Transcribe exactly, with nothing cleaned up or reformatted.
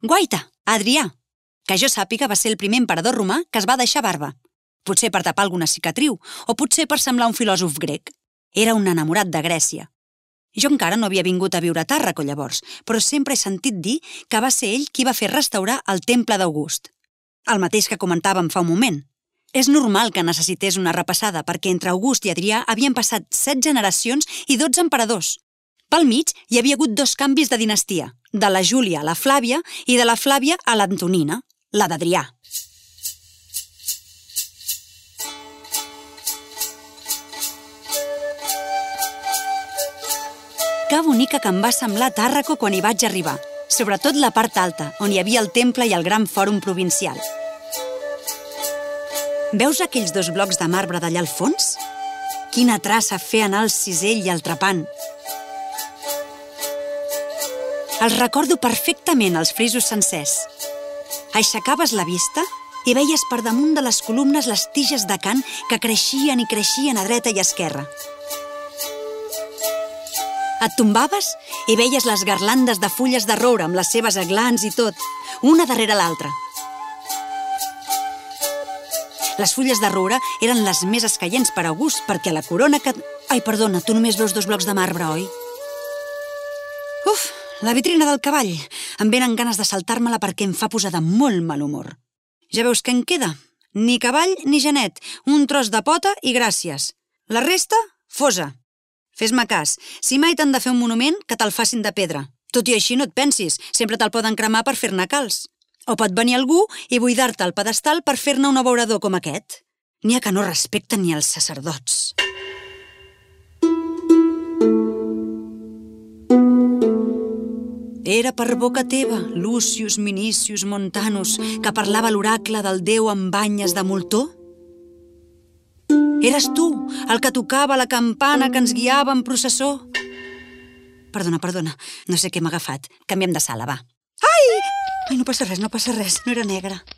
Guaita, Adrià, que jo sàpiga va ser el primer emperador romà que es va deixar barba. Potser per tapar alguna cicatriu, o potser per semblar un filòsof grec. Era un enamorat de Grècia. Jo encara no havia vingut a viure a Tàrraco llavors, però sempre he sentit dir que va ser ell qui va fer restaurar el temple d'August. El mateix que comentàvem fa un moment. És normal que necessités una repassada perquè entre August i Adrià havien passat set generacions i dotze emperadors. Pel mig hi havia hagut dos canvis de dinastia, de la Júlia a la Flàvia i de la Flàvia a l'Antonina, la d'Adrià. Que bonica que em va semblar Tàrraco quan hi vaig arribar, sobretot la part alta, on hi havia el temple i el gran fòrum provincial. Veus aquells dos blocs de marbre d'allà al fons? Quina traça fer anar el cisell i el trepant. Els recordo perfectament, els frisos sencers. Aixecaves la vista i veies per damunt de les columnes les tiges de cant que creixien i creixien a dreta i esquerra. Et tombaves i veies les garlandes de fulles de roure amb les seves aglans i tot, una darrere l'altra. Les fulles de roure eren les més escaients per August, perquè la corona que... Ai, perdona, tu només veus dos blocs de marbre, oi? Uf, la vitrina del cavall. Em venen ganes de saltar-me-la perquè em fa posar de molt mal humor. Ja veus què en queda? Ni cavall ni genet, un tros de pota i gràcies. La resta, fosa. Fes-me cas, si mai t'han de fer un monument, que te'l facin de pedra. Tot i així no et pensis, sempre te'l poden cremar per fer-ne calç. O pot venir algú i buidar-te el pedestal per fer-ne un abeurador com aquest. N'hi ha que no respecten ni els sacerdots. Era per boca teva, Lucius Minicius Montanus, que parlava l'oracle del déu amb banyes de moltó? Eres tu, el que tocava la campana que ens guiava en processó? Perdona, perdona, no sé què m'ha agafat. Canviem de sala, va. Ai! Ai, no passa res, no passa res, no era negra.